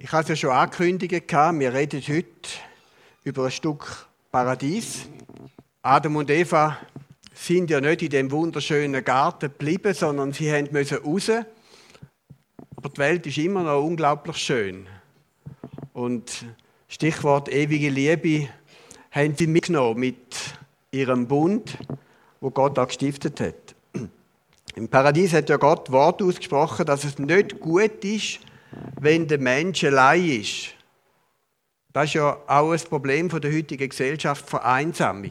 Ich habe es ja schon angekündigt, wir reden heute über ein Stück Paradies. Adam und Eva sind ja nicht in dem wunderschönen Garten geblieben, sondern sie mussten raus. Aber die Welt ist immer noch unglaublich schön. Und Stichwort ewige Liebe haben sie mitgenommen mit ihrem Bund, wo Gott auch gestiftet hat. Im Paradies hat ja Gott Wort ausgesprochen, dass es nicht gut ist, wenn der Mensch allein ist. Das ist ja auch ein Problem der heutigen Gesellschaft, Vereinsamung.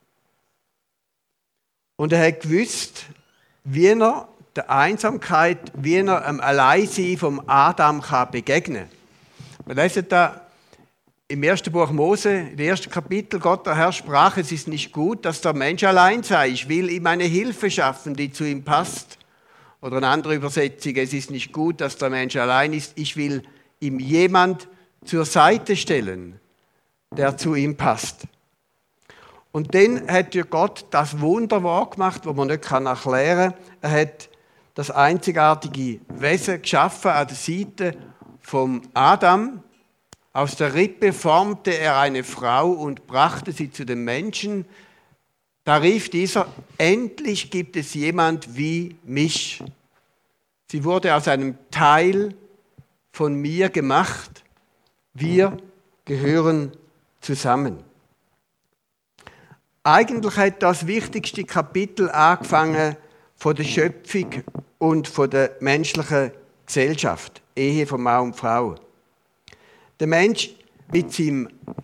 Und er hat gewusst, wie er der Einsamkeit, wie er am Alleinsein vom Adam begegnen kann. Wir lesen da im 1. Buch Mose, im 1. Kapitel, Gott der Herr sprach, es ist nicht gut, dass der Mensch allein sei. Ich will ihm eine Hilfe schaffen, die zu ihm passt. Oder eine andere Übersetzung, es ist nicht gut, dass der Mensch allein ist. Ich will ihm jemand zur Seite stellen, der zu ihm passt. Und dann hat ja Gott das Wunderwerk gemacht, das man nicht erklären kann. Er hat das einzigartige Wesen geschaffen an der Seite vom Adam. Aus der Rippe formte er eine Frau und brachte sie zu dem Menschen. Da rief dieser, endlich gibt es jemand wie mich. Sie wurde aus einem Teil von mir gemacht. Wir gehören zusammen. Eigentlich hat das wichtigste Kapitel angefangen von der Schöpfung und von der menschlichen Gesellschaft, Ehe von Mann und Frau. Der Mensch mit seiner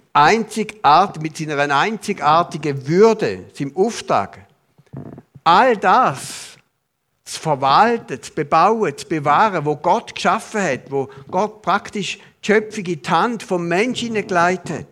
einzigartigen Würde, seinem Auftrag, all das zu verwalten, zu bebauen, zu bewahren, wo Gott geschaffen hat, wo Gott praktisch die Schöpfung in die Hand vom Menschen hineingelegt hat.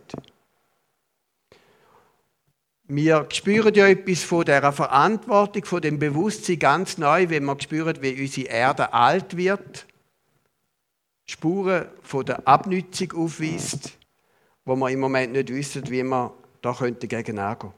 Wir spüren ja etwas von dieser Verantwortung, von dem Bewusstsein ganz neu, wenn wir spüren, wie unsere Erde alt wird, Spuren von der Abnützung aufweist, wo wir im Moment nicht wissen, wie wir da dagegen angehen könnten.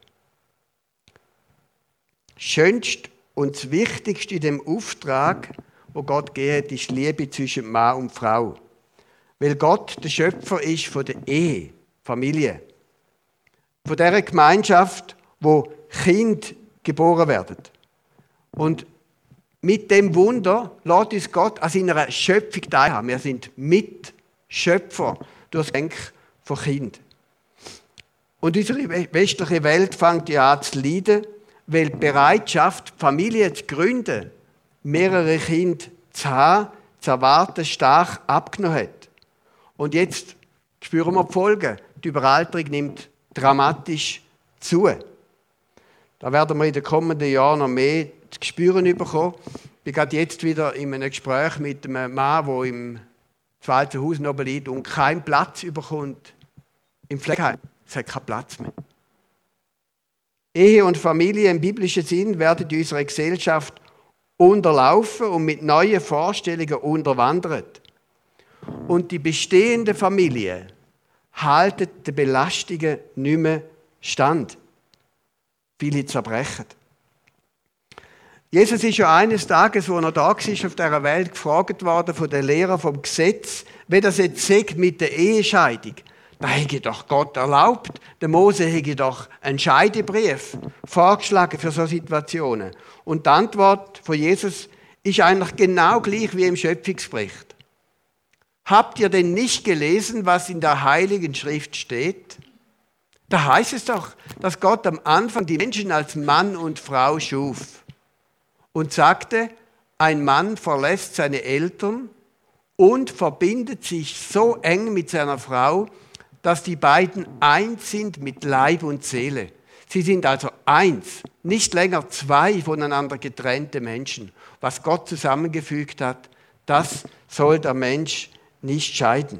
Das Schönste und das Wichtigste in dem Auftrag, wo Gott gegeben hat, ist die Liebe zwischen Mann und Frau. Weil Gott der Schöpfer ist von der Ehe, Familie. Von dieser Gemeinschaft, wo Kinder geboren werden. Und mit dem Wunder lässt uns Gott an seiner Schöpfung teilhaben. Wir sind Mitschöpfer durch das Denken von Kindern. Und unsere westliche Welt fängt ja an zu leiden, weil die Bereitschaft, Familie zu gründen, mehrere Kinder zu haben, zu erwarten, stark abgenommen hat. Und jetzt spüren wir die Folgen. Die Überalterung nimmt dramatisch zu. Da werden wir in den kommenden Jahren noch mehr zu spüren bekommen. Ich bin gerade jetzt wieder in einem Gespräch mit einem Mann, der im zweiten Haus oben liegt und keinen Platz bekommt im Pflegeheim. Es hat keinen Platz mehr. Ehe und Familie im biblischen Sinn werden in unserer Gesellschaft unterlaufen und mit neuen Vorstellungen unterwandert. Und die bestehende Familie halten den Belastungen nicht mehr stand. Viele zerbrechen. Jesus ist ja eines Tages, als er da war auf dieser Welt, gefragt worden von den Lehrern vom Gesetz, wie das jetzt sagt mit der Ehescheidung. Da hätte doch Gott erlaubt. Der Mose hätte doch einen Scheidebrief vorgeschlagen für solche Situationen. Und die Antwort von Jesus ist eigentlich genau gleich wie im Schöpfungsbericht. Habt ihr denn nicht gelesen, was in der Heiligen Schrift steht? Da heißt es doch, dass Gott am Anfang die Menschen als Mann und Frau schuf und sagte, ein Mann verlässt seine Eltern und verbindet sich so eng mit seiner Frau, dass die beiden eins sind mit Leib und Seele. Sie sind also eins, nicht länger zwei voneinander getrennte Menschen. Was Gott zusammengefügt hat, das soll der Mensch nicht scheiden.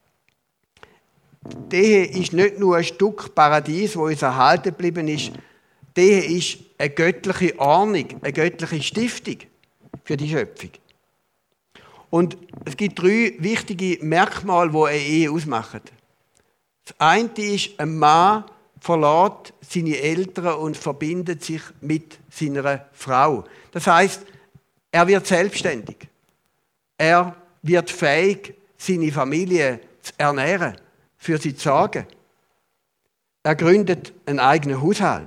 Die Ehe ist nicht nur ein Stück Paradies, wo uns erhalten geblieben ist. Die Ehe ist eine göttliche Ordnung, eine göttliche Stiftung für die Schöpfung. Und es gibt 3 wichtige Merkmale, die eine Ehe ausmachen. Das eine ist, ein Mann verlässt seine Eltern und verbindet sich mit seiner Frau. Das heisst, er wird selbstständig. Er wird fähig, seine Familie zu ernähren, für sie zu sorgen. Er gründet einen eigenen Haushalt.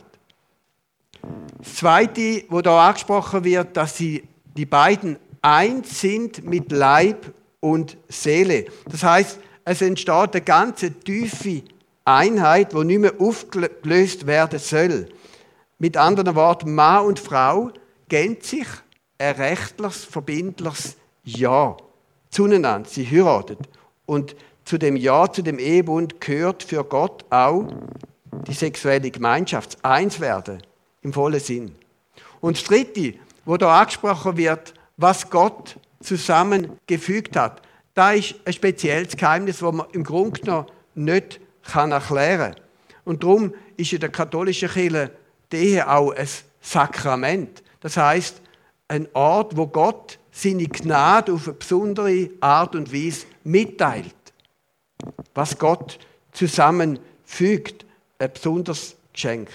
Das Zweite, wo da angesprochen wird, dass die beiden eins sind mit Leib und Seele. Das heißt, es entsteht eine ganze tiefe Einheit, die nicht mehr aufgelöst werden soll. Mit anderen Worten, Mann und Frau geben sich ein rechtliches, verbindliches Ja zueinander. Sie heiraten. Und zu dem Ja, zu dem Ehebund gehört für Gott auch die sexuelle Gemeinschaft, das Einswerden im vollen Sinn. Und das Dritte, wo da angesprochen wird, was Gott zusammengefügt hat, da ist ein spezielles Geheimnis, das man im Grunde genommen nicht erklären kann. Und darum ist in der katholischen Kirche die Ehe auch ein Sakrament. Das heisst, ein Ort, wo Gott seine Gnade auf eine besondere Art und Weise mitteilt. Was Gott zusammenfügt, ein besonderes Geschenk.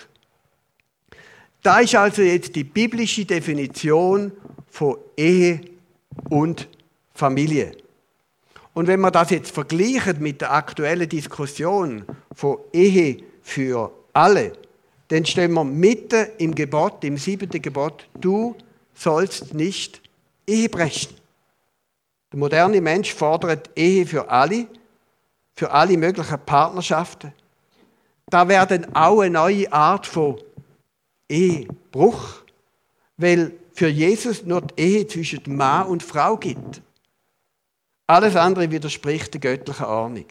Da ist also jetzt die biblische Definition von Ehe und Familie. Und wenn wir das jetzt vergleichen mit der aktuellen Diskussion von Ehe für alle, dann stehen wir mitten im Gebot, im 7. Gebot, du sollst nicht Ehe brechen. Der moderne Mensch fordert Ehe für alle möglichen Partnerschaften. Da werden auch eine neue Art von Ehebruch, weil für Jesus nur die Ehe zwischen Mann und Frau gibt. Alles andere widerspricht der göttlichen Ordnung.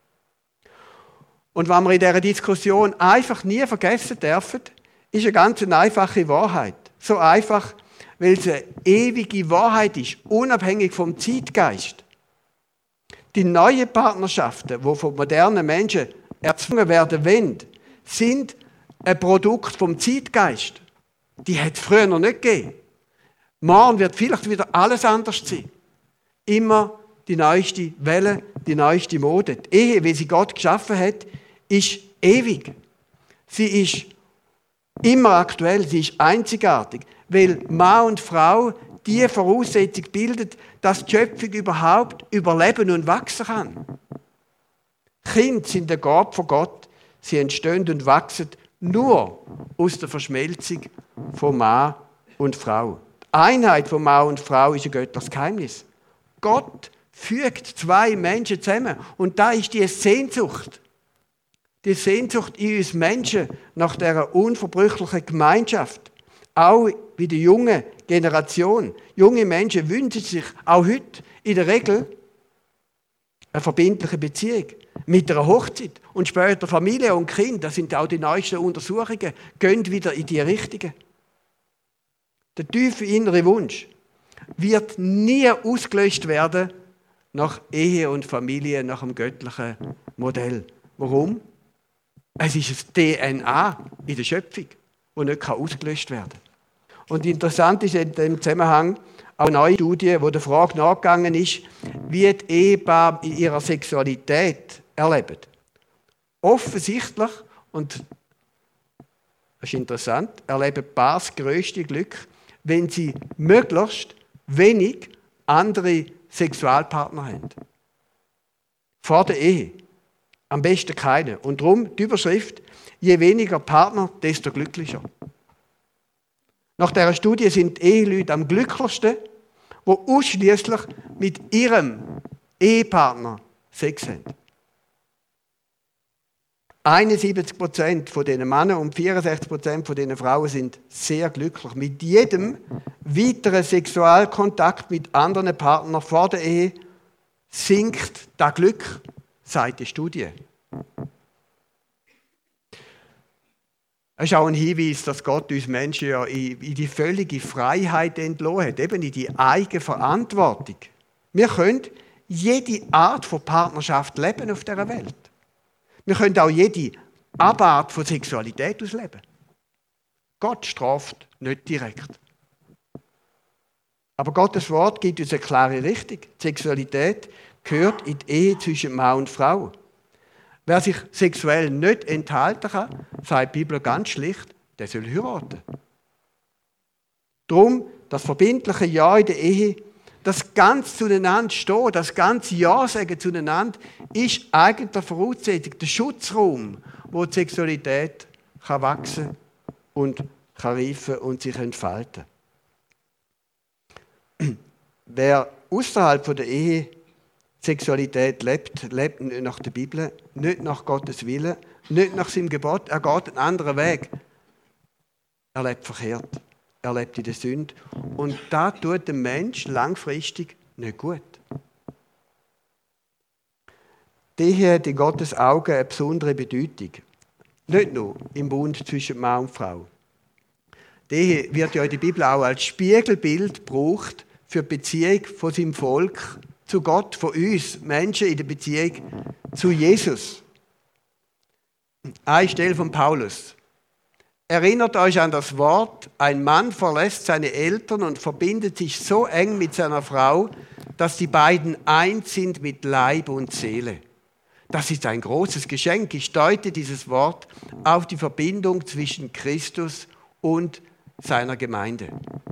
Und was wir in dieser Diskussion einfach nie vergessen dürfen, ist eine ganz einfache Wahrheit. So einfach, weil es eine ewige Wahrheit ist, unabhängig vom Zeitgeist. Die neuen Partnerschaften, die von modernen Menschen erzwungen werden wollen, sind ein Produkt vom Zeitgeist. Die hat es früher noch nicht gegeben. Morgen wird vielleicht wieder alles anders sein. Immer die neueste Welle, die neueste Mode. Die Ehe, wie sie Gott geschaffen hat, ist ewig. Sie ist immer aktuell, sie ist einzigartig, weil Mann und Frau die Voraussetzung bildet, dass die Schöpfung überhaupt überleben und wachsen kann. Kinder sind eine Gabe von Gott, sie entstehen und wachsen nur aus der Verschmelzung von Mann und Frau. Die Einheit von Mann und Frau ist ein göttliches Geheimnis. Gott fügt zwei Menschen zusammen und da ist die Sehnsucht. Die Sehnsucht in uns Menschen nach dieser unverbrüchlichen Gemeinschaft. Auch bei der jungen Generation. Junge Menschen wünschen sich auch heute in der Regel eine verbindliche Beziehung mit einer Hochzeit. Und später Familie und Kind, das sind auch die neuesten Untersuchungen, gehen wieder in die Richtige. Der tiefe innere Wunsch wird nie ausgelöscht werden nach Ehe und Familie, nach dem göttlichen Modell. Warum? Es ist ein DNA in der Schöpfung, das nicht ausgelöscht werden kann. Und interessant ist in dem Zusammenhang auch eine neue Studie, die der Frage nachgegangen ist, wie die Ehepaare in ihrer Sexualität erleben. Offensichtlich, und das ist interessant, erleben Paare das grösste Glück, wenn sie möglichst wenig andere Sexualpartner haben. Vor der Ehe. Am besten keine. Und darum die Überschrift, je weniger Partner, desto glücklicher. Nach dieser Studie sind die Eheleute am glücklichsten, die ausschließlich mit ihrem Ehepartner Sex haben. 71% von diesen Männern und 64% von diesen Frauen sind sehr glücklich. Mit jedem weiteren Sexualkontakt mit anderen Partnern vor der Ehe sinkt das Glück, sagt die Studie. Es ist auch ein Hinweis, dass Gott uns Menschen ja in die völlige Freiheit entlassen hat, eben in die eigene Verantwortung. Wir können jede Art von Partnerschaft leben auf dieser Welt. Wir können auch jede Abart von Sexualität ausleben. Gott straft nicht direkt. Aber Gottes Wort gibt uns eine klare Richtung. Die Sexualität gehört in die Ehe zwischen Mann und Frau. Wer sich sexuell nicht enthalten kann, sagt die Bibel ganz schlicht, der soll heiraten. Darum, das verbindliche Ja in der Ehe, Das ganz zueinander stehen, das ganze Ja sagen zueinander, ist eigentlich der Voraussetzung, der Schutzraum, wo die Sexualität kann wachsen und kann reifen und sich entfalten. Wer außerhalb der Ehe Sexualität lebt, lebt nicht nach der Bibel, nicht nach Gottes Willen, nicht nach seinem Gebot. Er geht einen anderen Weg. Er lebt verkehrt. Er lebt in der Sünde. Und das tut dem Menschen langfristig nicht gut. Die Ehe hat in Gottes Augen eine besondere Bedeutung. Nicht nur im Bund zwischen Mann und Frau. Die Ehe wird ja in der Bibel auch als Spiegelbild gebraucht für die Beziehung von seinem Volk zu Gott, von uns Menschen in der Beziehung zu Jesus. Eine Stelle von Paulus. Erinnert euch an das Wort, ein Mann verlässt seine Eltern und verbindet sich so eng mit seiner Frau, dass die beiden eins sind mit Leib und Seele. Das ist ein großes Geschenk. Ich deute dieses Wort auf die Verbindung zwischen Christus und seiner Gemeinde.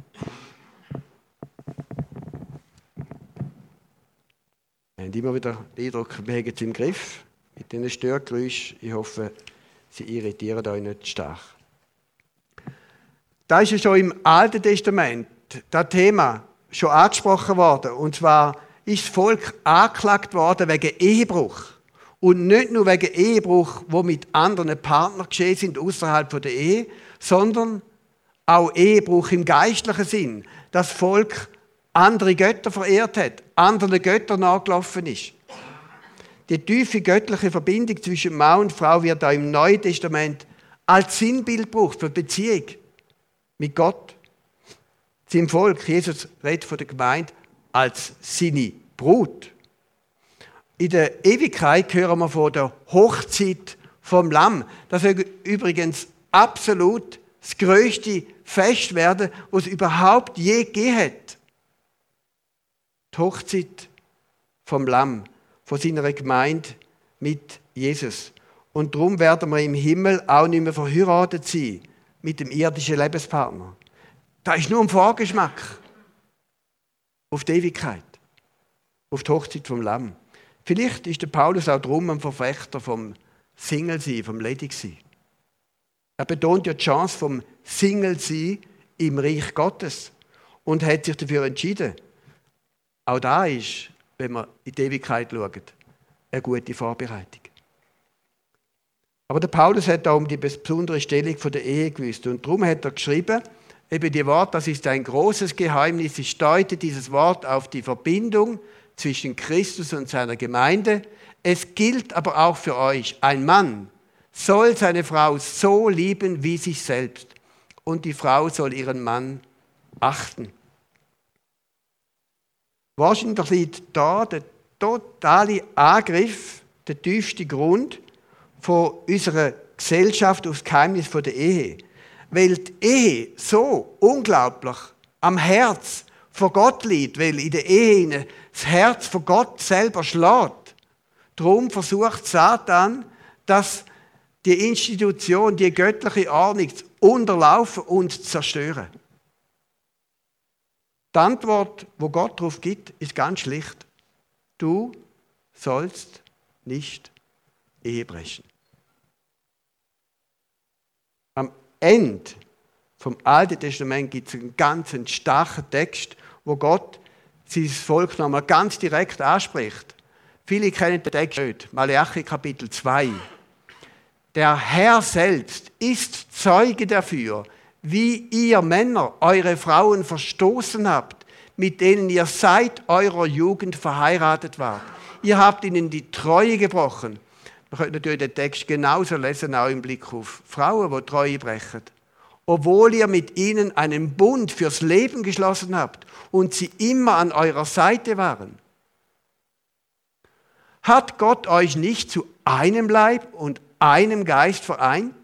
Wir haben immer wieder den Eindruck, wir haben es im Griff mit diesen Störgeräuschen. Ich hoffe, sie irritieren euch nicht stark. Da ist ja schon im Alten Testament das Thema schon angesprochen worden. Und zwar ist das Volk angeklagt worden wegen Ehebruch. Und nicht nur wegen Ehebruch, wo mit anderen Partnern geschehen sind, außerhalb der Ehe, sondern auch Ehebruch im geistlichen Sinn. Das Volk andere Götter verehrt hat, anderen Göttern nachgelaufen ist. Die tiefe göttliche Verbindung zwischen Mann und Frau wird auch im Neuen Testament als Sinnbild gebraucht für die Beziehung mit Gott, seinem Volk. Jesus redet von der Gemeinde als seine Brut. In der Ewigkeit hören wir von der Hochzeit vom Lamm. Das soll übrigens absolut das grösste Fest werden, was es überhaupt je gegeben hat. Die Hochzeit vom Lamm, von seiner Gemeinde mit Jesus. Und darum werden wir im Himmel auch nicht mehr verheiratet sein mit dem irdischen Lebenspartner. Das ist nur ein Vorgeschmack auf die Ewigkeit, auf die Hochzeit vom Lamm. Vielleicht ist der Paulus auch drum ein Verfechter vom Single-Sein, vom Ledig-Sein. Er betont ja die Chance vom Single-Sein im Reich Gottes und hat sich dafür entschieden. Auch da ist, wenn man in die Ewigkeit schaut, eine gute Vorbereitung. Aber der Paulus hat auch um die besondere Stellung der Ehe gewusst. Und darum hat er geschrieben, eben die Worte, das ist ein großes Geheimnis. Ich deute dieses Wort auf die Verbindung zwischen Christus und seiner Gemeinde. Es gilt aber auch für euch. Ein Mann soll seine Frau so lieben wie sich selbst. Und die Frau soll ihren Mann achten. Wahrscheinlich liegt da der totale Angriff, der tiefste Grund von unserer Gesellschaft auf das Geheimnis der Ehe. Weil die Ehe so unglaublich am Herz von Gott liegt, weil in der Ehe das Herz von Gott selber schlägt. Darum versucht Satan, dass die Institution, die göttliche Ordnung zu unterlaufen und zu zerstören. Die Antwort, die Gott darauf gibt, ist ganz schlicht. Du sollst nicht Ehe brechen. Am Ende vom Alten Testament gibt es einen ganz starken Text, wo Gott sein Volk nochmal ganz direkt anspricht. Viele kennen den Text nicht. Malachi Kapitel 2. Der Herr selbst ist Zeuge dafür, wie ihr Männer eure Frauen verstoßen habt, mit denen ihr seit eurer Jugend verheiratet wart. Ihr habt ihnen die Treue gebrochen. Man könnte natürlich den Text genauso lesen, auch im Blick auf Frauen, die Treue brechen. Obwohl ihr mit ihnen einen Bund fürs Leben geschlossen habt und sie immer an eurer Seite waren. Hat Gott euch nicht zu einem Leib und einem Geist vereint?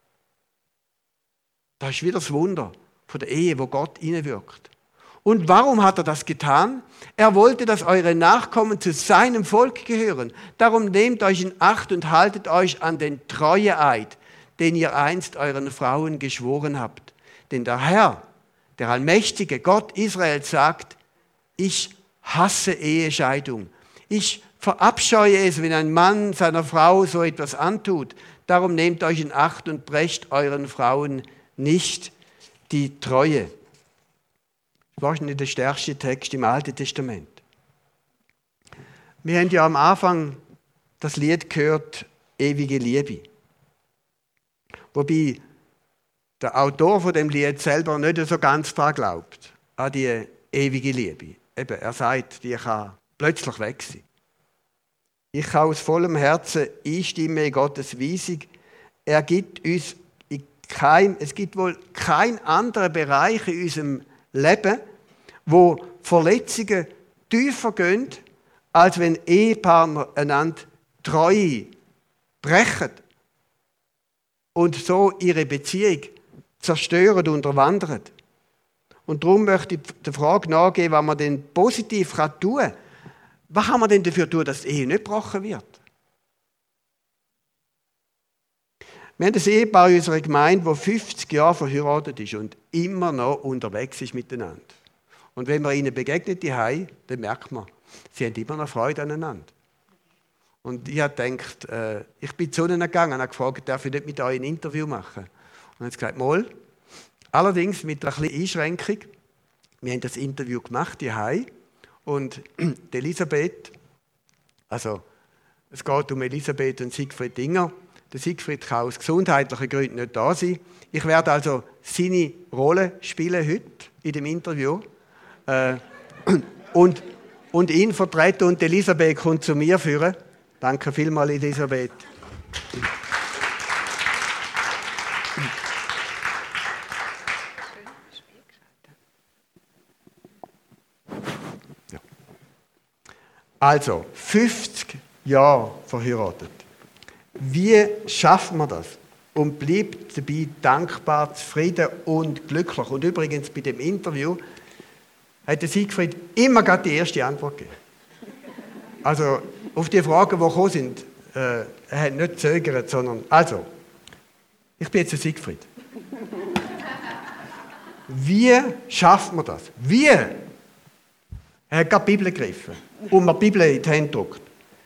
Das ist wieder das Wunder von der Ehe, wo Gott hineinwirkt. Und warum hat er das getan? Er wollte, dass eure Nachkommen zu seinem Volk gehören. Darum nehmt euch in Acht und haltet euch an den Treueeid, den ihr einst euren Frauen geschworen habt. Denn der Herr, der allmächtige Gott Israel sagt, ich hasse Ehescheidung. Ich verabscheue es, wenn ein Mann seiner Frau so etwas antut. Darum nehmt euch in Acht und brecht euren Frauen nicht die Treue. Wahrscheinlich der stärkste Text im Alten Testament. Wir haben ja am Anfang das Lied gehört, ewige Liebe. Wobei der Autor von dem Lied selber nicht so ganz daran glaubt, an die ewige Liebe. Eben, er sagt, die kann plötzlich weg sein. Ich kann aus vollem Herzen einstimmen in Gottes Weisung. Er gibt uns es gibt wohl keinen anderen Bereich in unserem Leben, wo Verletzungen tiefer gehen, als wenn Ehepartner einander Treue brechen und so ihre Beziehung zerstören und unterwandern. Und darum möchte ich der Frage nachgehen, was man denn positiv tun kann. Was kann man denn dafür tun, dass die Ehe nicht gebrochen wird? Wir haben ein Ehepaar in unserer Gemeinde, das 50 Jahre verheiratet ist und immer noch unterwegs ist miteinander. Und wenn man ihnen begegnet, dann merkt man, sie haben immer noch Freude aneinander. Und ich habe gedacht, ich bin zu ihnen gegangen und habe gefragt, darf ich nicht mit euch ein Interview machen? Und er hat gesagt, mal. Allerdings mit einer kleinen Einschränkung. Wir haben das Interview gemacht, und die Elisabeth, also es geht um Elisabeth und Siegfried Dinger. Der Siegfried kann aus gesundheitlichen Gründen nicht da sein. Ich werde also seine Rolle spielen heute in dem Interview und ihn vertreten, und Elisabeth kommt zu mir führen. Danke vielmals, Elisabeth. Also, 50 Jahre verheiratet. Wie schaffen wir das? Und bleibt dabei dankbar, zufrieden und glücklich. Und übrigens, bei dem Interview hat der Siegfried immer gerade die erste Antwort gegeben. Also, auf die Fragen, die gekommen sind, er hat nicht gezögert, sondern, also, ich bin jetzt der Siegfried. Wie schafft man das? Wie? Er hat gerade die Bibel gegriffen und mir die Bibel in die Hände gedrückt.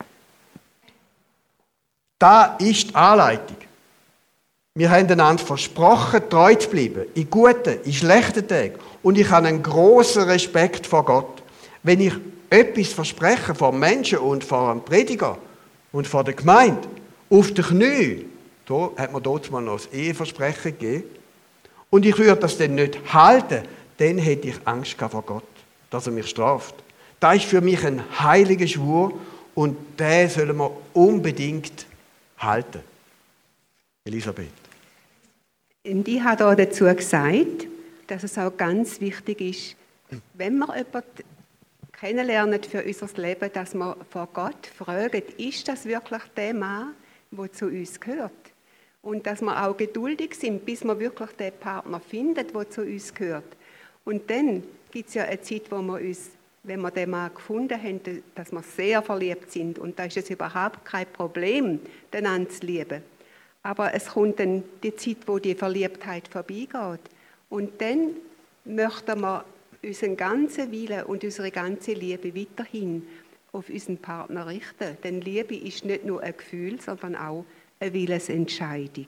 Da ist die Anleitung. Wir haben einander versprochen, treu zu bleiben, in guten, in schlechten Tagen. Und ich habe einen grossen Respekt vor Gott. Wenn ich etwas verspreche vor Menschen und vor einem Prediger und vor der Gemeinde, auf den Knien, da hat man dort mal noch das Eheversprechen gegeben, und ich würde das dann nicht halten, dann hätte ich Angst vor Gott, dass er mich straft. Das ist für mich ein heiliger Schwur und den sollen wir unbedingt halten. Elisabeth. Und ich habe dazu gesagt, dass es auch ganz wichtig ist, wenn wir jemanden kennenlernen für unser Leben, dass wir vor Gott fragen, ist das wirklich der Mann, der zu uns gehört? Und dass wir auch geduldig sind, bis wir wirklich den Partner finden, der zu uns gehört. Und dann gibt es ja eine Zeit, wo wir uns, wenn wir den Mann gefunden haben, dass wir sehr verliebt sind. Und da ist es überhaupt kein Problem, den anzulieben. Aber es kommt dann die Zeit, wo die Verliebtheit vorbeigeht. Und dann möchten wir unseren ganzen Willen und unsere ganze Liebe weiterhin auf unseren Partner richten. Denn Liebe ist nicht nur ein Gefühl, sondern auch eine Willensentscheidung.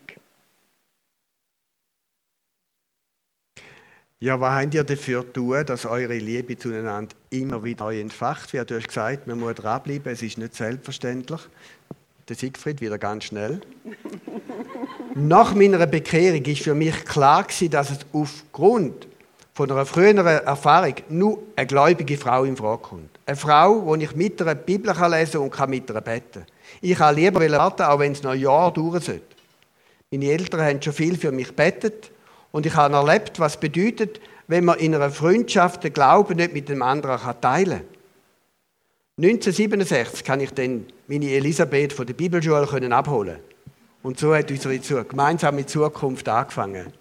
Ja, was habt ihr dafür zu tun, dass eure Liebe zueinander immer wieder neu entfacht wird? Du hast gesagt, man muss dranbleiben, es ist nicht selbstverständlich. Der Siegfried wieder ganz schnell. Nach meiner Bekehrung war für mich klar, dass es aufgrund von einer früheren Erfahrung nur eine gläubige Frau in Frage kommt. Eine Frau, die ich mit einer Bibel lesen kann und mit ihr beten kann. Ich kann lieber warten, auch wenn es noch ein Jahr dauern sollte. Meine Eltern haben schon viel für mich gebetet und ich habe erlebt, was es bedeutet, wenn man in einer Freundschaft den Glauben nicht mit dem anderen teilen kann. 1967 kann ich dann meine Elisabeth von der Bibelschule abholen. Und so hat unsere gemeinsame Zukunft angefangen.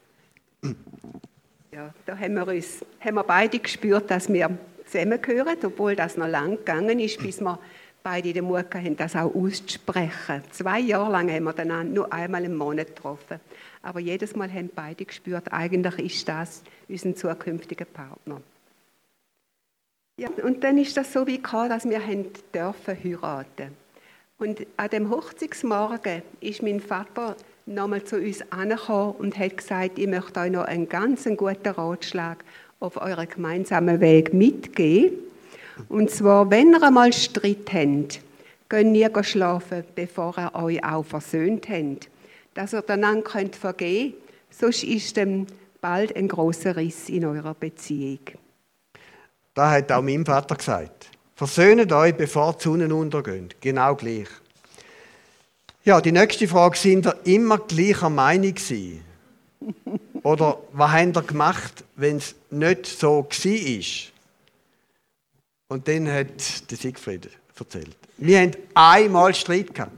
Ja, da haben wir beide gespürt, dass wir zusammengehören, obwohl das noch lang gegangen ist, bis wir beide den Mut hatten, das auch auszusprechen. 2 Jahre lang haben wir dann nur einmal im Monat getroffen. Aber jedes Mal haben beide gespürt, eigentlich ist das unser zukünftiger Partner. Ja, und dann ist das so wie gekommen, dass wir dürfen heiraten. Und an dem Hochzeitsmorgen ist mein Vater nochmal zu uns angekommen und hat gesagt, ich möchte euch noch einen ganz guten Ratschlag auf euren gemeinsamen Weg mitgeben. Und zwar, wenn ihr einmal Streit habt, geht nie schlafen, bevor ihr euch auch versöhnt habt. Dass ihr einander vergeben könnt, sonst ist dann bald ein grosser Riss in eurer Beziehung. Das hat auch mein Vater gesagt. Versöhnt euch, bevor die Sonne untergeht. Genau gleich. Ja, die nächste Frage, sind ihr immer gleicher Meinung gewesen? Oder was habt ihr gemacht, wenn es nicht so war? Und dann hat der Siegfried erzählt. Wir haben einmal Streit gehabt.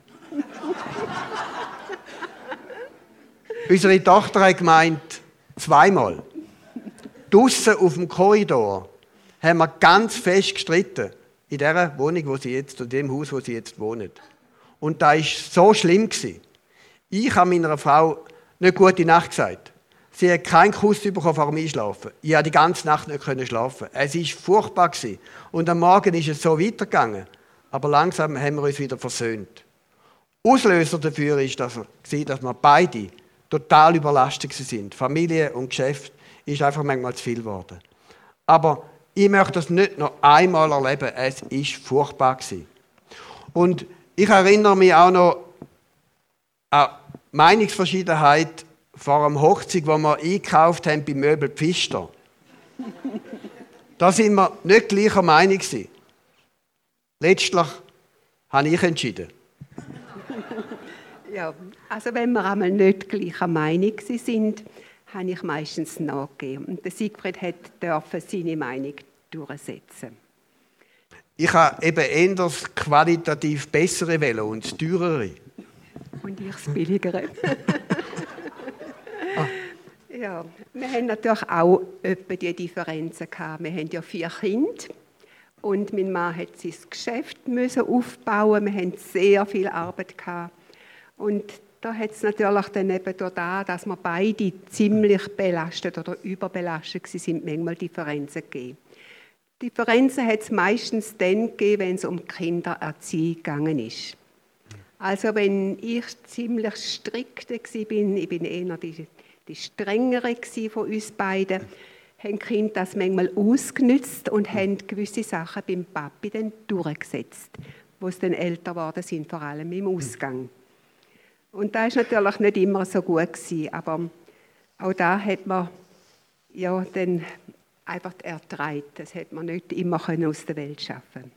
Unsere Tochter hat gemeint, zweimal. Draussen auf dem Korridor haben wir ganz fest gestritten. In der Wohnung, in dem Haus, wo sie jetzt wohnen. Und das war so schlimm. Ich habe meiner Frau nicht gute Nacht gesagt. Sie hat keinen Kuss bekommen vor dem Einschlafen. Ich konnte die ganze Nacht nicht schlafen. Es war furchtbar. Und am Morgen ist es so weitergegangen. Aber langsam haben wir uns wieder versöhnt. Auslöser dafür war, dass wir beide total überlastet sind. Familie und Geschäft ist einfach manchmal zu viel geworden. Aber ich möchte das nicht noch einmal erleben. Es war furchtbar. Und ich erinnere mich auch noch an Meinungsverschiedenheit vor einem Hochzeit, wo wir eingekauft haben bei Möbel Pfister. Da sind wir nicht gleicher Meinung gewesen. Letztlich habe ich entschieden. Ja, also wenn wir einmal nicht gleicher Meinung sind, habe ich meistens nachgegeben. Und der Siegfried durfte seine Meinung durchsetzen. Ich habe eben eher das qualitativ Bessere wählen und das Teurere. Und ich das Billigere. Ja, wir haben natürlich auch etwa die Differenzen gehabt. Wir haben ja 4 Kinder und mein Mann hat sein Geschäft aufbauen. Wir haben sehr viel Arbeit gehabt. Und da hat es natürlich dann eben durch das, dass wir beide ziemlich belastet oder überbelastet waren, manchmal Differenzen gegeben. Differenzen hat es meistens dann gegeben, wenn es um Kindererziehung gegangen ist. Also wenn ich ziemlich strikt war, ich bin eher die Strengere von uns beiden, haben die Kinder das manchmal ausgenützt und haben gewisse Sachen beim Papi dann durchgesetzt, wo sie dann älter geworden sind, vor allem im Ausgang. Und das war natürlich nicht immer so gut gewesen, aber auch da hat man ja dann einfach ertragen. Das hätte man nicht immer aus der Welt schaffen.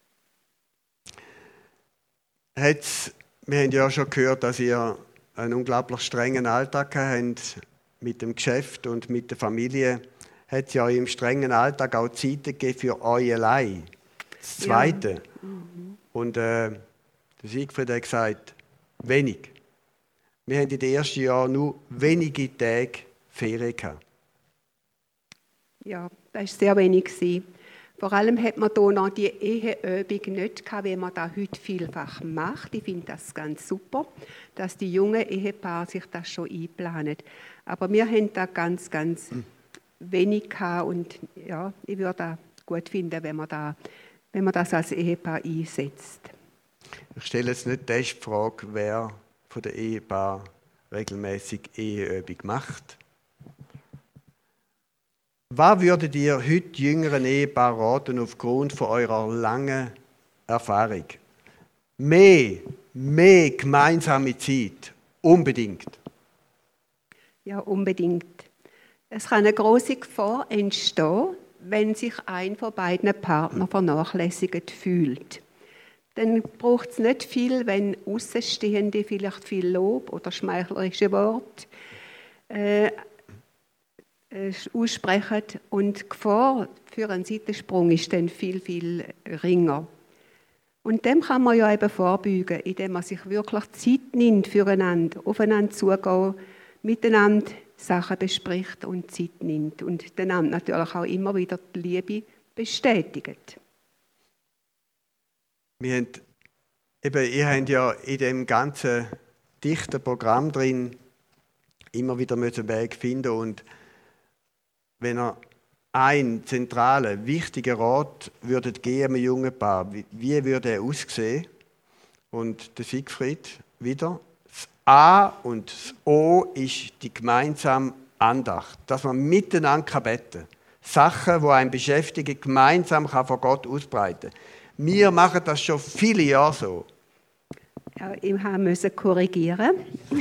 Wir haben ja schon gehört, dass ihr einen unglaublich strengen Alltag habt mit dem Geschäft und mit der Familie. Hat es ja im strengen Alltag auch Zeiten gegeben für euch allein. Das Zweite. Ja. Und der Siegfried hat gesagt, wenig. Wir haben in den ersten Jahren nur wenige Tage Ferien gehabt. Ja, das war sehr wenig. Vor allem hat man hier noch die Eheübung nicht gehabt, wie man das heute vielfach macht. Ich finde das ganz super, dass die jungen Ehepaare sich das schon einplanen. Aber wir haben da ganz wenig gehabt und ja, ich würde das gut finden, wenn man das als Ehepaar einsetzt. Ich stelle jetzt nicht die Frage, wer von den Ehepaaren regelmäßig Eheübung macht. Was würdet ihr heute jüngeren Ehepaaren raten aufgrund von eurer langen Erfahrung? Mehr gemeinsame Zeit. Unbedingt. Ja, unbedingt. Es kann eine grosse Gefahr entstehen, wenn sich ein von beiden Partnern vernachlässigt fühlt. Dann braucht es nicht viel, wenn Außenstehende vielleicht viel Lob oder schmeichlerische Worte aussprechen und die Gefahr für einen Seitensprung ist dann viel geringer. Und dem kann man ja eben vorbeugen, indem man sich wirklich Zeit nimmt füreinander, aufeinander zugehen, miteinander Sachen bespricht und Zeit nimmt und einander natürlich auch immer wieder die Liebe bestätigt. Ihr habt ja in dem ganzen dichten Programm drin immer wieder einen Weg finden und wenn ihr ein zentraler, wichtiger Rat würdet geben einem jungen Paar, wie würde er aussehen? Und der Siegfried wieder. Das A und das O ist die gemeinsame Andacht, dass man miteinander beten kann. Sachen, die einen beschäftigen, gemeinsam kann vor Gott ausbreiten. Wir machen das schon viele Jahre so. Ja, ich musste korrigieren.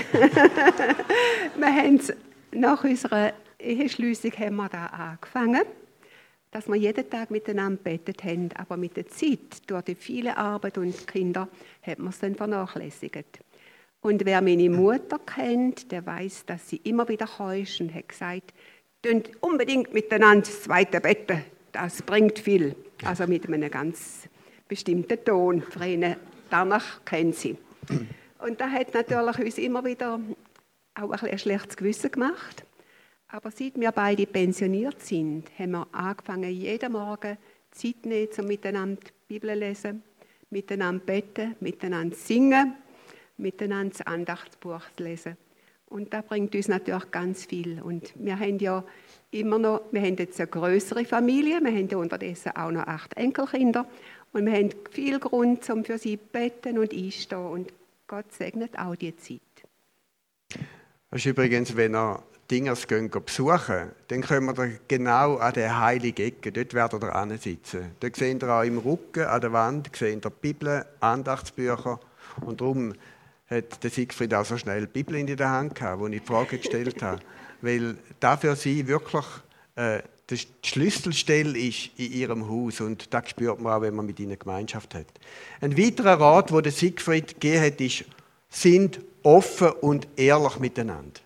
Wir haben nach unserer Eheschliessung haben wir da angefangen, dass wir jeden Tag miteinander gebetet haben, aber mit der Zeit, durch die viele Arbeit und Kinder, hat man es dann vernachlässigt. Und wer meine Mutter kennt, der weiß, dass sie immer wieder ist und hat gesagt, tönt unbedingt miteinander das zweite Betten, das bringt viel. Also mit einem ganz bestimmten Ton. Danach kennt sie. Und das hat natürlich uns immer wieder auch ein schlechtes Gewissen gemacht. Aber seit wir beide pensioniert sind, haben wir angefangen, jeden Morgen Zeit zu nehmen, um miteinander die Bibel zu lesen, miteinander beten, miteinander singen, miteinander das Andachtsbuch zu lesen. Und das bringt uns natürlich ganz viel. Und wir haben ja immer noch, wir haben jetzt eine größere Familie, wir haben ja unterdessen auch noch 8 Enkelkinder. Und wir haben viel Grund, um für sie zu beten und einstehen. Und Gott segnet auch die Zeit. Das ist übrigens, wenn ihr Dingers besuchen, dann kommen wir genau an der heiligen Ecke. Dort werdet ihr hinsitzen. Dort seht ihr auch im Rücken an der Wand seht ihr Bibel, Andachtsbücher. Und darum hat der Siegfried auch so schnell die Bibel in der Hand gehabt, wo ich die Frage gestellt habe. Weil das für sie wirklich die Schlüsselstelle ist in ihrem Haus. Und das spürt man auch, wenn man mit ihnen Gemeinschaft hat. Ein weiterer Rat, den der Siegfried gegeben hat, ist, sind offen und ehrlich miteinander.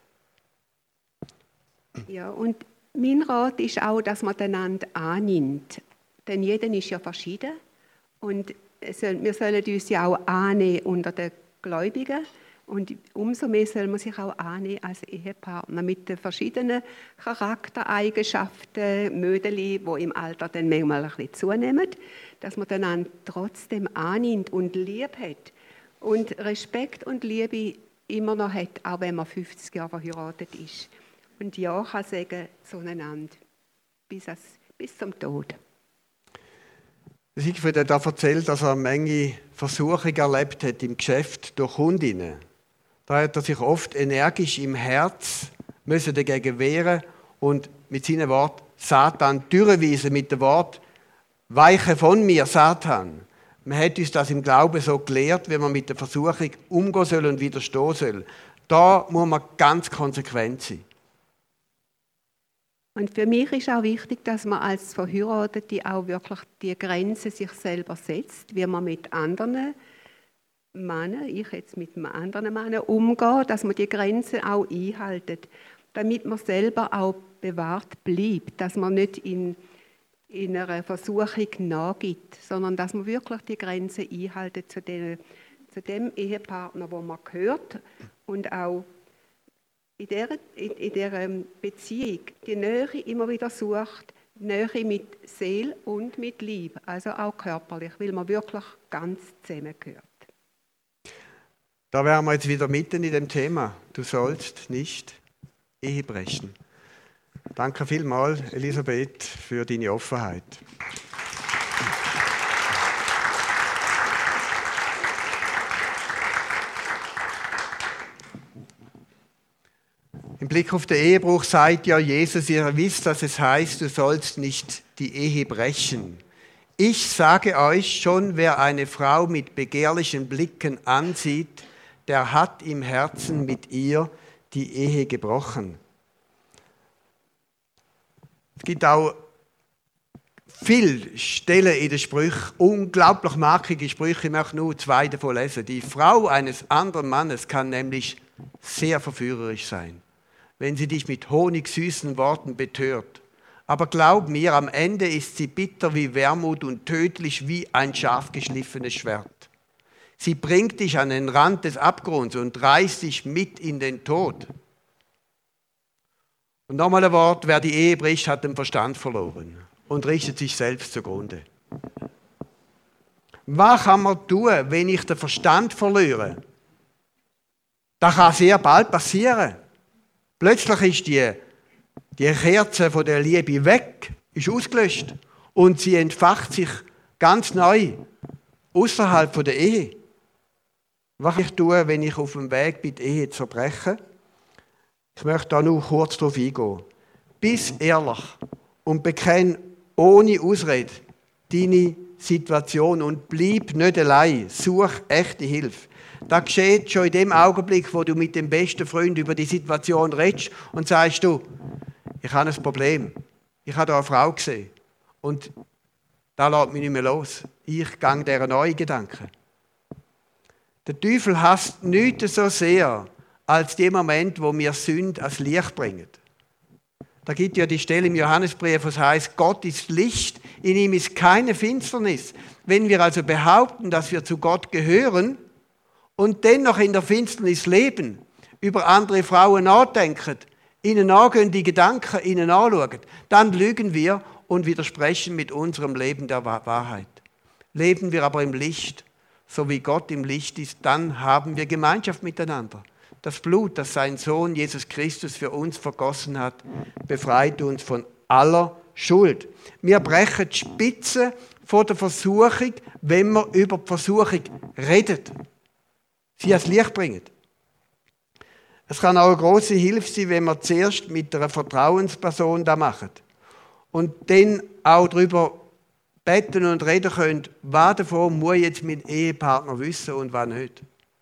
Ja, und mein Rat ist auch, dass man einander annimmt. Denn jeder ist ja verschieden. Und wir sollen uns ja auch annehmen unter den Gläubigen. Und umso mehr soll man sich auch annehmen als Ehepartner mit den verschiedenen Charaktereigenschaften, Mödeli, die im Alter dann manchmal ein bisschen zunehmen, dass man einander trotzdem annimmt und lieb hat. Und Respekt und Liebe immer noch hat, auch wenn man 50 Jahre verheiratet ist. Und ja kann sagen zueinander bis zum Tod. Siegfried hat auch erzählt, dass er eine Menge Versuchung erlebt hat im Geschäft durch Kundinnen. Da hat er sich oft energisch im Herz dagegen wehren und mit seinen Worten Satan durchweisen mit dem Wort «Weiche von mir, Satan». Man hat uns das im Glauben so gelehrt, wie man mit der Versuchung umgehen soll und widerstehen soll. Da muss man ganz konsequent sein. Und für mich ist auch wichtig, dass man als Verheiratete auch wirklich die Grenze sich selber setzt, wie man mit anderen Männern, ich jetzt mit einem anderen Mann umgehe, dass man die Grenze auch einhält, damit man selber auch bewahrt bleibt, dass man nicht in einer Versuchung nachgibt, sondern dass man wirklich die Grenze einhält zu dem Ehepartner, wo man gehört und auch in dieser Beziehung die Nähe immer wieder sucht, Nähe mit Seele und mit Liebe, also auch körperlich, weil man wirklich ganz zusammengehört. Da wären wir jetzt wieder mitten in dem Thema. Du sollst nicht Ehe brechen. Danke vielmals, Elisabeth, für deine Offenheit. Im Blick auf den Ehebruch sagt ja Jesus, ihr wisst, dass es heißt, du sollst nicht die Ehe brechen. Ich sage euch schon, wer eine Frau mit begehrlichen Blicken ansieht, der hat im Herzen mit ihr die Ehe gebrochen. Es gibt auch viele Stellen in den Sprüchen, unglaublich markige Sprüche, ich möchte nur 2 davon lesen. Die Frau eines anderen Mannes kann nämlich sehr verführerisch sein, wenn sie dich mit honigsüßen Worten betört. Aber glaub mir, am Ende ist sie bitter wie Wermut und tödlich wie ein scharf geschliffenes Schwert. Sie bringt dich an den Rand des Abgrunds und reißt dich mit in den Tod. Und nochmal ein Wort, wer die Ehe bricht, hat den Verstand verloren und richtet sich selbst zugrunde. Was kann man tun, wenn ich den Verstand verliere? Das kann sehr bald passieren. Plötzlich ist die Kerze von der Liebe weg ist ausgelöscht und sie entfacht sich ganz neu außerhalb der Ehe. Was ich tue, wenn ich auf dem Weg bin, die Ehe zu zerbrechen? Ich möchte da nur kurz darauf eingehen. Bist ehrlich und bekenn ohne Ausrede deine Situation und bleib nicht allein. Such echte Hilfe. Das geschieht schon in dem Augenblick, wo du mit dem besten Freund über die Situation redest und sagst du, ich habe ein Problem. Ich habe da eine Frau gesehen und da lässt mich nicht mehr los. Ich gehe dieser neuen Gedanken. Der Teufel hasst nichts so sehr, als die Moment, wo wir Sünde als Licht bringen. Da gibt ja die Stelle im Johannesbrief, wo es heißt, Gott ist Licht, in ihm ist keine Finsternis. Wenn wir also behaupten, dass wir zu Gott gehören und dennoch in der Finsternis leben, über andere Frauen nachdenken, ihnen angehen, die Gedanken ihnen anschauen, dann lügen wir und widersprechen mit unserem Leben der Wahrheit. Leben wir aber im Licht, so wie Gott im Licht ist, dann haben wir Gemeinschaft miteinander. Das Blut, das sein Sohn Jesus Christus für uns vergossen hat, befreit uns von aller Schuld. Wir brechen die Spitze vor der Versuchung, wenn wir über die Versuchung reden. Sie ans Licht bringen. Es kann auch eine grosse Hilfe sein, wenn wir zuerst mit einer Vertrauensperson das machen. Und dann auch darüber beten und reden können, was davon muss jetzt mein Ehepartner wissen und was nicht.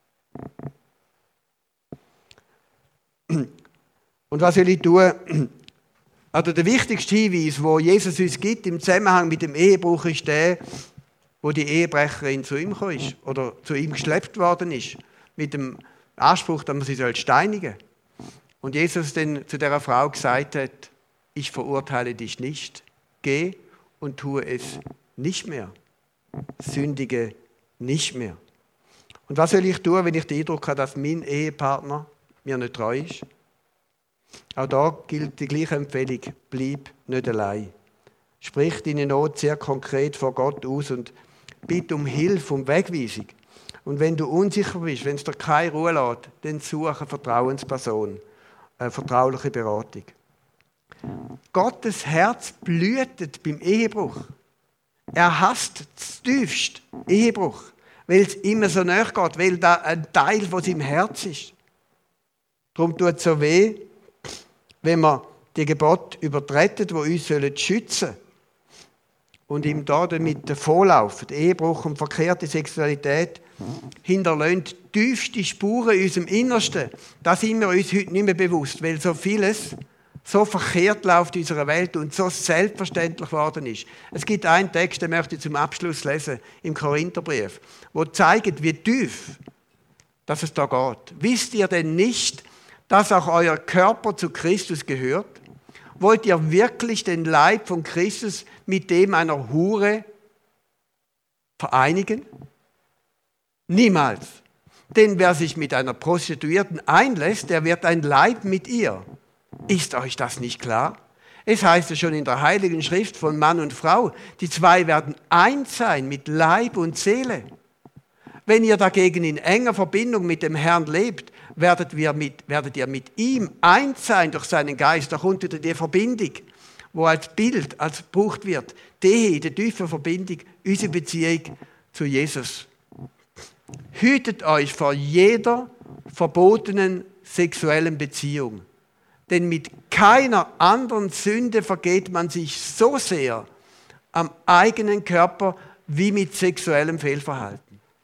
Und was soll ich tun? Also der wichtigste Hinweis, den Jesus uns gibt im Zusammenhang mit dem Ehebruch, ist der, wo die Ehebrecherin zu ihm gekommen ist oder zu ihm geschleppt worden ist, mit dem Anspruch, dass man sie steinigen soll. Und Jesus dann zu dieser Frau gesagt hat, ich verurteile dich nicht, geh und tue es nicht mehr. Sündige nicht mehr. Und was soll ich tun, wenn ich den Eindruck habe, dass mein Ehepartner mir nicht treu ist? Auch da gilt die gleiche Empfehlung, bleib nicht allein. Sprich deine Not sehr konkret vor Gott aus und bitte um Hilfe, um Wegweisung. Und wenn du unsicher bist, wenn es dir keine Ruhe lässt, dann suche eine Vertrauensperson, eine vertrauliche Beratung. Gottes Herz blühtet beim Ehebruch. Er hasst zutiefst Ehebruch, weil es immer so nahe geht, weil da ein Teil von seinem Herz ist. Darum tut es so weh, wenn wir die Gebote übertreten, die uns schützen sollen und ihm damit davonlaufen. Ehebruch und verkehrte Sexualität hinterlassen tiefste Spuren in unserem Innersten. Das sind wir uns heute nicht mehr bewusst, weil so vieles so verkehrt läuft in unserer Welt und so selbstverständlich geworden ist. Es gibt einen Text, den möchte ich zum Abschluss lesen, im Korintherbrief, wo zeigt, wie tief dass es da geht. Wisst ihr denn nicht, dass auch euer Körper zu Christus gehört? Wollt ihr wirklich den Leib von Christus mit dem einer Hure vereinigen? Niemals. Denn wer sich mit einer Prostituierten einlässt, der wird ein Leib mit ihr. Ist euch das nicht klar? Es heißt ja schon in der Heiligen Schrift von Mann und Frau, die zwei werden eins sein mit Leib und Seele. Wenn ihr dagegen in enger Verbindung mit dem Herrn lebt, werdet ihr mit ihm eins sein durch seinen Geist. Da kommt wieder die Verbindung, wo als Bild, als gebraucht wird. Die in der tiefen Verbindung, unsere Beziehung zu Jesus. Hütet euch vor jeder verbotenen sexuellen Beziehung. Denn mit keiner anderen Sünde vergeht man sich so sehr am eigenen Körper wie mit sexuellem Fehlverhalten.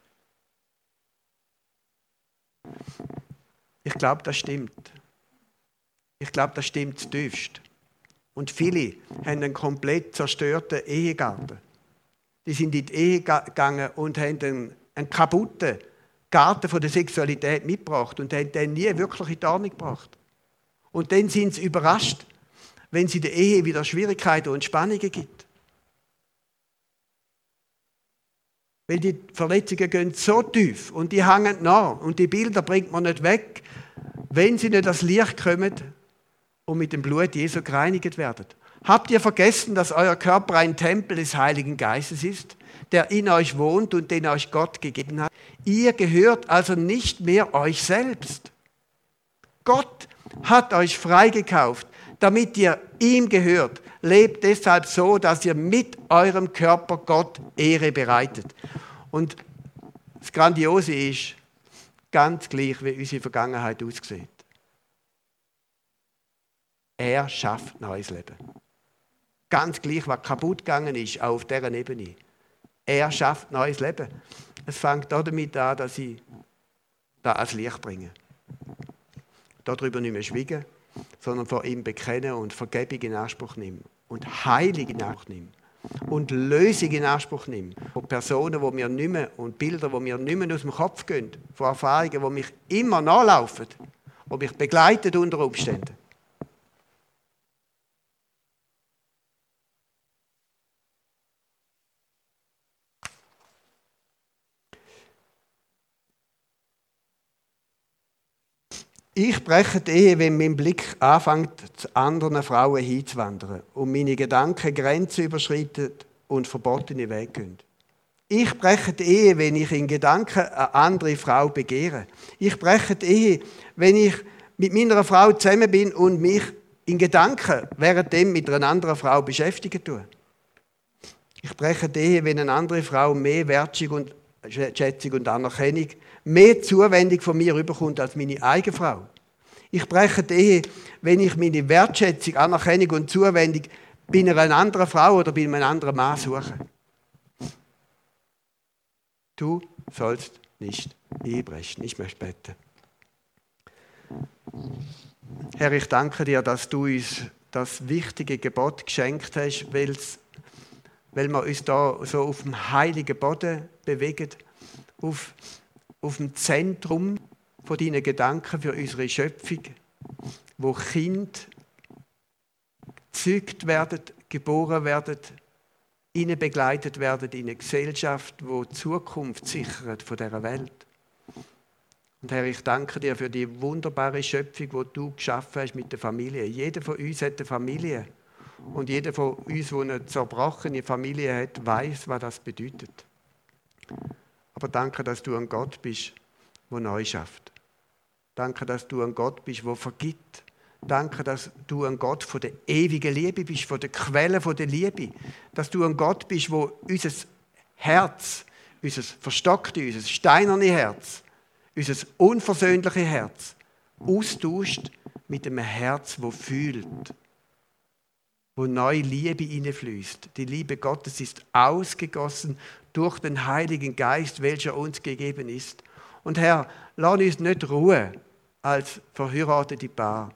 Ich glaube, das stimmt. Ich glaube, das stimmt zutiefst. Und viele haben einen komplett zerstörten Ehegarten. Die sind in die Ehe gegangen und haben einen kaputten Garten von der Sexualität mitgebracht und haben den nie wirklich in die Ordnung gebracht. Und dann sind sie überrascht, wenn es in der Ehe wieder Schwierigkeiten und Spannungen gibt. Weil die Verletzungen gehen so tief und die hängen nach und die Bilder bringt man nicht weg, wenn sie nicht ans Licht kommen und mit dem Blut Jesu gereinigt werden. Habt ihr vergessen, dass euer Körper ein Tempel des Heiligen Geistes ist, der in euch wohnt und den euch Gott gegeben hat? Ihr gehört also nicht mehr euch selbst. Gott hat euch freigekauft, damit ihr ihm gehört. Lebt deshalb so, dass ihr mit eurem Körper Gott Ehre bereitet. Und das Grandiose ist, ganz gleich, wie unsere Vergangenheit aussieht. Er schafft neues Leben. Ganz gleich, was kaputt gegangen ist, auch auf dieser Ebene. Er schafft neues Leben. Es fängt damit an, dass ich das als Licht bringe. Darüber nicht mehr schweigen, sondern vor ihm bekennen und Vergebung in Anspruch nehmen. Und Heilung in Anspruch nehmen. Und Lösung in Anspruch nehmen. Von Personen, die mir nicht mehr, und Bilder, die mir nicht mehr aus dem Kopf gehen. Von Erfahrungen, die mich immer nachlaufen. Die mich begleiten unter Umständen. Ich breche die Ehe, wenn mein Blick anfängt, zu anderen Frauen hinzuwandern und meine Gedanken Grenzen überschreiten und verbotene Wege gehen. Ich breche die Ehe, wenn ich in Gedanken eine andere Frau begehre. Ich breche die Ehe, wenn ich mit meiner Frau zusammen bin und mich in Gedanken währenddem mit einer anderen Frau beschäftigen tue. Ich breche die Ehe, wenn eine andere Frau mehr Wertschätzung und Anerkennung, mehr Zuwendung von mir überkommt als meine eigene Frau. Ich breche die Ehe, wenn ich meine Wertschätzung, Anerkennung und Zuwendung bei einer anderen Frau oder bei einem anderen Mann suche. Du sollst nicht Ehebrechen. Ich möchte beten. Herr, ich danke dir, dass du uns das wichtige Gebot geschenkt hast, weil wir uns da so auf dem heiligen Boden bewegen, auf dem Zentrum von deinen Gedanken für unsere Schöpfung, wo Kinder gezeugt werden, geboren werden, ihnen begleitet werden in eine Gesellschaft, die die Zukunft sichert von dieser Welt. Und Herr, ich danke dir für die wunderbare Schöpfung, die du geschaffen hast mit der Familie. Jeder von uns hat eine Familie. Und jeder von uns, der eine zerbrochene Familie hat, weiß, was das bedeutet. Aber danke, dass du ein Gott bist, der neu schafft. Danke, dass du ein Gott bist, der vergibt. Danke, dass du ein Gott von der ewigen Liebe bist, von der Quelle der Liebe. Dass du ein Gott bist, der unser Herz, unser verstocktes, unser steinerne Herz, unser unversöhnliches Herz austauscht mit einem Herz, das fühlt, wo neue Liebe hineinfließt. Die Liebe Gottes ist ausgegossen durch den Heiligen Geist, welcher uns gegeben ist. Und Herr, lass uns nicht ruhen als verheiratete Paar,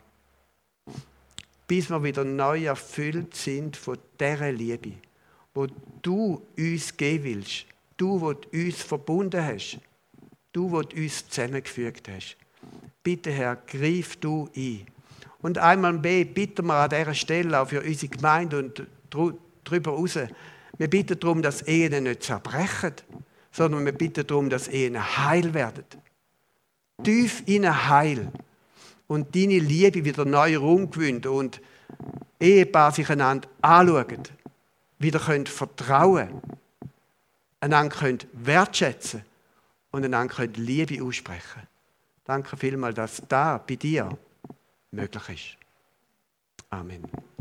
bis wir wieder neu erfüllt sind von dieser Liebe, wo du uns geben willst, du, wo du uns verbunden hast, du, wo du uns zusammengefügt hast. Bitte, Herr, greif du ein. Und einmal mehr bitten wir an dieser Stelle auch für unsere Gemeinde und darüber hinaus. Wir bitten darum, dass Ehen nicht zerbrechen, sondern wir bitten darum, dass Ehen heil werden. Tief innen heil. Und deine Liebe wieder neu Raum gewinnt und Ehepaare sich einander anschauen, wieder vertrauen können, einander wertschätzen und einander Liebe aussprechen. Danke vielmals, dass das bei dir möglich ist. Amen.